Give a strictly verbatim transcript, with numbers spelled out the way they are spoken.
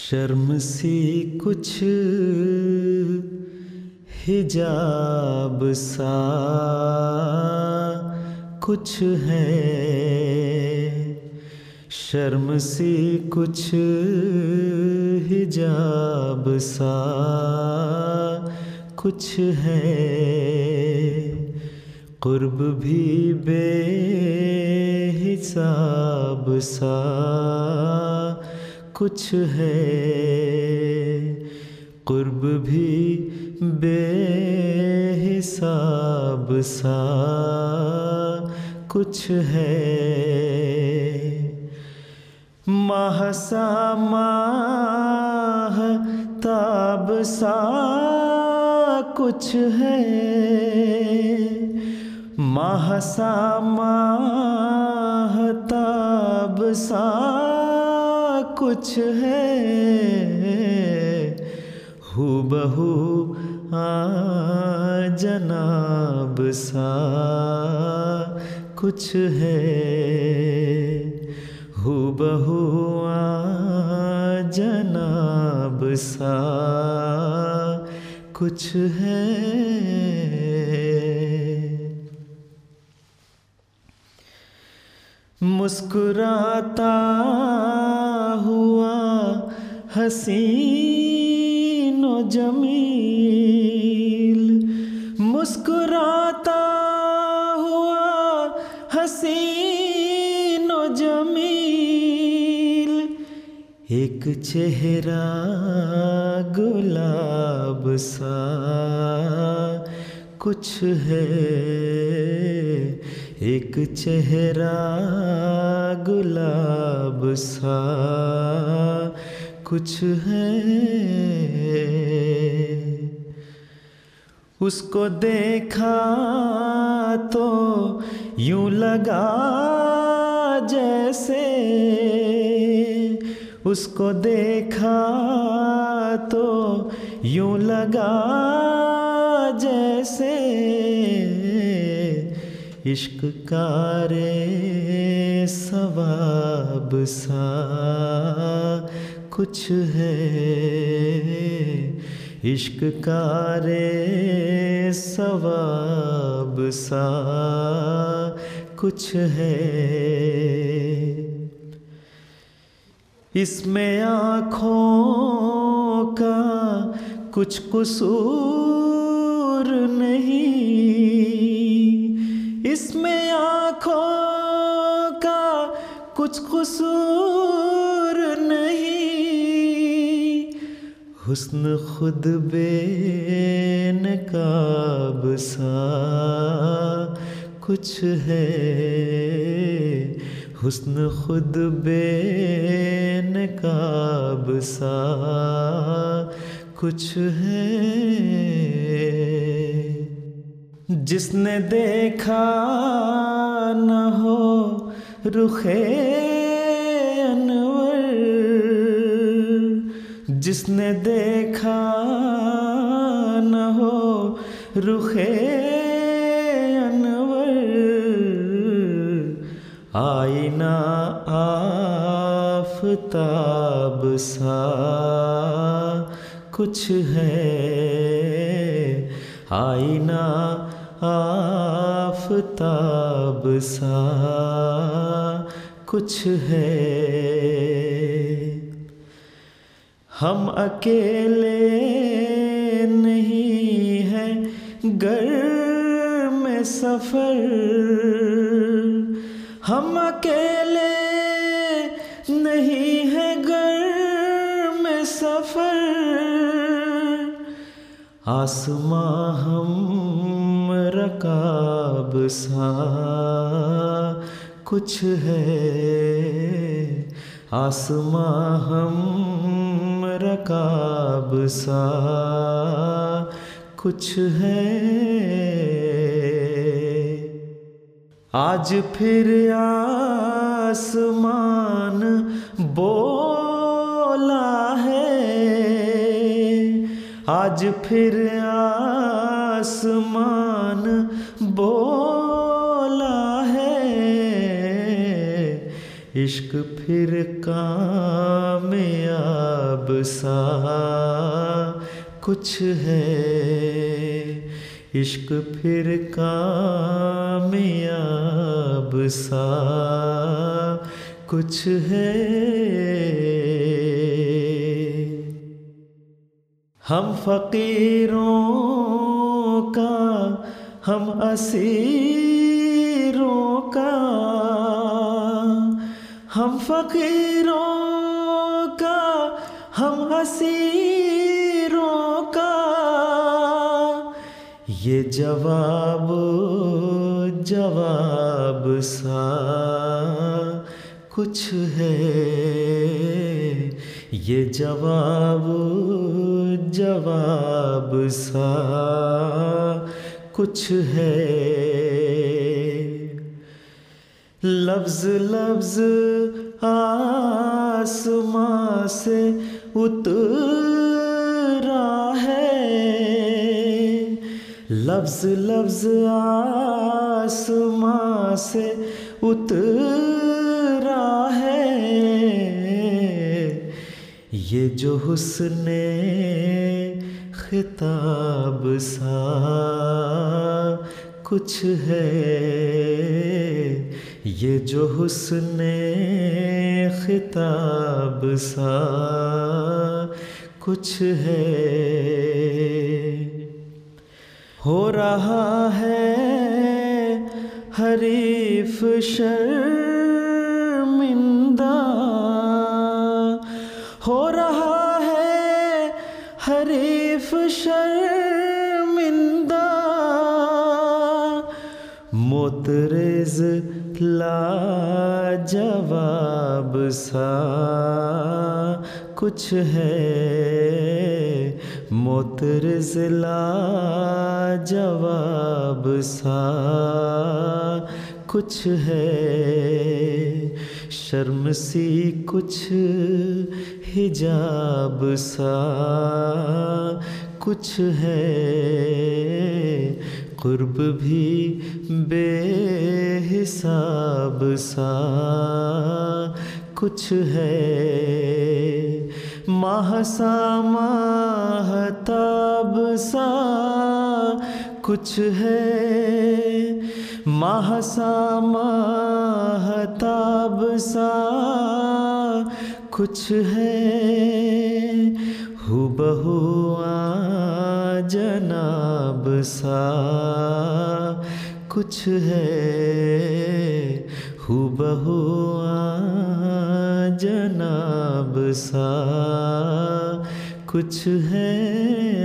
शर्म सी कुछ हिजाब सा कुछ है, शर्म सी कुछ हिजाब सा कुछ है, कुर्ब भी बेहिसाब सा कुछ है, कुर्ब भी बेहिसाब सा कुछ है। महसा महताब सा कुछ है, महसा महताब सा कुछ है, हूबहू आ जनाब सा कुछ है, हूबहू आ जनाब सा कुछ है। मुस्कुराता हुआ हसीन व जमील, मुस्कुराता हुआ हसीन व जमील, एक चेहरा गुलाब सा कुछ है, एक चेहरा गुलाब सा कुछ है। उसको देखा तो यूं लगा जैसे, उसको देखा तो यूं लगा जैसे, इश्क का रे सवाब सा कुछ है, इश्क का रे सवाब सा कुछ है। इसमें आँखों का कुछ कसूर नहीं, इसमें आँखों का कुछ कसूर नहीं, हुस्न खुद बेनकाब सा कुछ है, हुस्न खुद बेनकाब सा कुछ है। जिसने देखा न हो रुखे अनवर, जिसने देखा न हो रुखे अनवर, आईना आफताब सा कुछ है, आईना आफताब सा कुछ है। हम अकेले नहीं हैं घर में सफर, हम अकेले नहीं हैं घर में सफर, आसमां हम रकाब सा कुछ है, आसमां हम रकाब सा कुछ है। आज फिर आसमान बोला है, आज फिर आसमान बोला है, इश्क फिर कामयाब सा कुछ है, इश्क फिर कामयाब सा कुछ है। हम फकीरों का, हम असीरों का, हम फकीरों का, हम असीरों का, ये जवाब जवाब सा कुछ है, ये जवाब जवाब सा कुछ है। लफ्ज़ लफ्ज़ आसमां से उतरा है, लफ्ज़ लफ्ज़ आसमां से उतरा है, ये जो हुस्ने खिताब सा कुछ है, ये जो हुस्ने खिताब सा कुछ है। हो रहा है हरीफ शर्मिंदा, हो रहा है हरीफ शर्मिंदा, मोतरेज़ लाजवाब सा कुछ है, मोतरेज़ लाजवाब सा कुछ है। शर्म सी कुछ हिजाब सा कुछ है, कुर्ब भी बेहिसाब सा कुछ है। माहसा महताब सा कुछ है, माहसा महताब सा कुछ है, हुबहू जनाब सा कुछ है, हुबहू जनाब सा कुछ है।